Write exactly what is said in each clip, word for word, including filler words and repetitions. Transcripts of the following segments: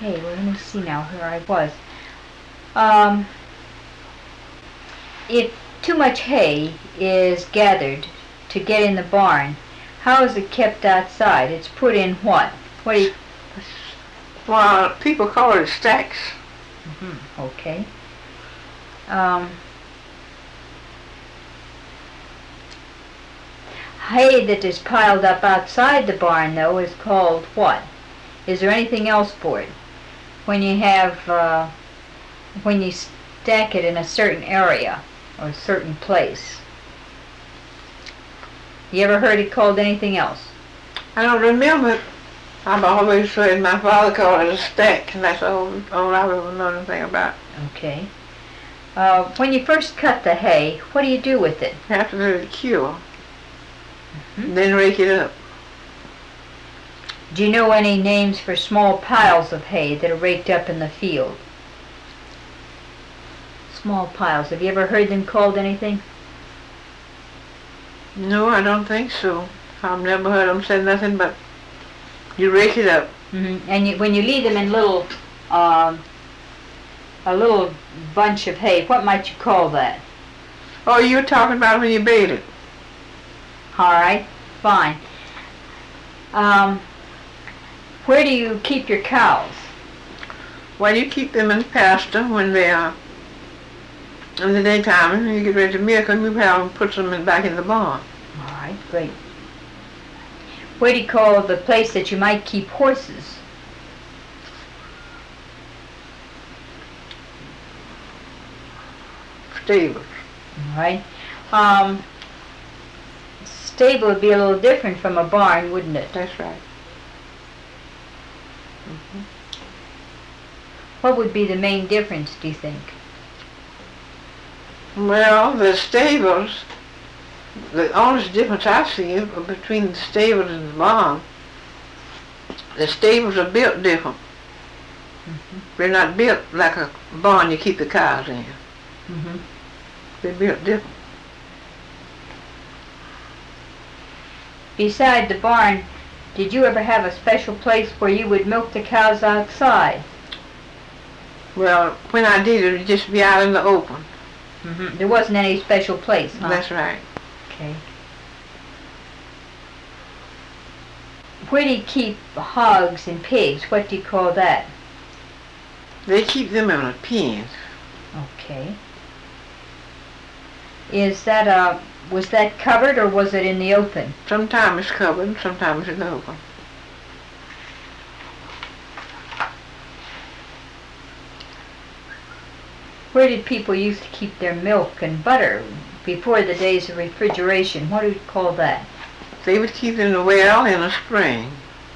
hay. Well, let me see now where I was. Um, if too much hay is gathered to get in the barn, how is it kept outside? It's put in what? What do you... Well, people call it stacks. Mm-hmm. Okay. Um, hay that is piled up outside the barn, though, is called what? Is there anything else for it? When you have, uh, when you stack it in a certain area or a certain place. You ever heard it called anything else? I don't remember. I've always heard my father call it a stack, and that's all, all I've ever known anything about. Okay. Uh, when you first cut the hay, what do you do with it? You have to let it cure, Mm-hmm. then rake it up. Do you know any names for small piles of hay that are raked up in the field? Small piles. Have you ever heard them called anything? No, I don't think so. I've never heard them say nothing but you rake it up. Mm-hmm. And you, when you leave them in little, um, a little bunch of hay, what might you call that? Oh, you're talking about when you bait it. All right, fine. Um, where do you keep your cows? Well, you keep them in the pasture when they are in the daytime, and you get ready to milk them, you have them put them in, back in the barn. All right, great. What do you call the place that you might keep horses? Stables. All right. Um, stable would be a little different from a barn, wouldn't it? That's right. Mm-hmm. What would be the main difference, do you think? Well, the stables, the only difference I see between the stables and the barn, the stables are built different. Mm-hmm. They're not built like a barn you keep the cows in. Mm-hmm. They're built different. Beside the barn, did you ever have a special place where you would milk the cows outside? Well, when I did it, it'd just be out in the open. Mm-hmm. There wasn't any special place, huh? That's right. Okay. Where do you keep hogs and pigs? What do you call that? They keep them in a pen. Okay. Is that uh was that covered or was it in the open? Sometimes it's covered, sometimes it's open. Where did people used to keep their milk and butter before the days of refrigeration? What do you call that? They would keep it in the well in the spring.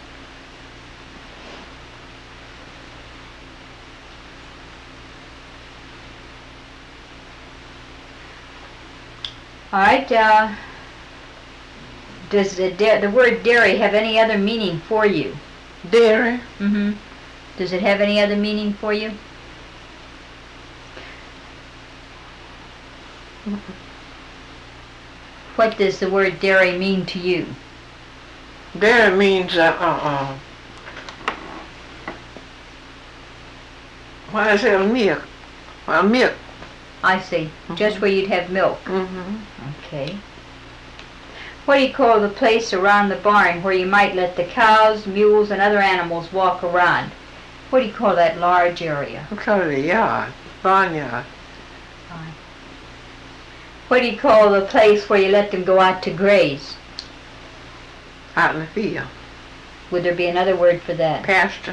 All right. Uh, does the da- the word dairy have any other meaning for you? Dairy? Mm-hmm. Does it have any other meaning for you? What does the word dairy mean to you? Dairy means, uh, uh, uh, what is it, milk? Well, milk. I see. Mm-hmm. Just where you'd have milk. Mm-hmm. Okay. What do you call the place around the barn where you might let the cows, mules, and other animals walk around? What do you call that large area? We call it a yard, barnyard. Fine. What do you call the place where you let them go out to graze? Out in the field. Would there be another word for that? Pasture.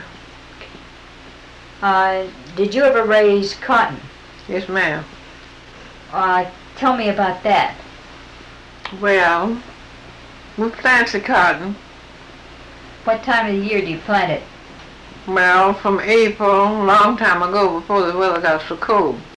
Uh, did you ever raise cotton? Yes, ma'am. Uh, tell me about that. Well, we plant the cotton. What time of the year do you plant it? Well, from April, a long time ago, before the weather got so cold.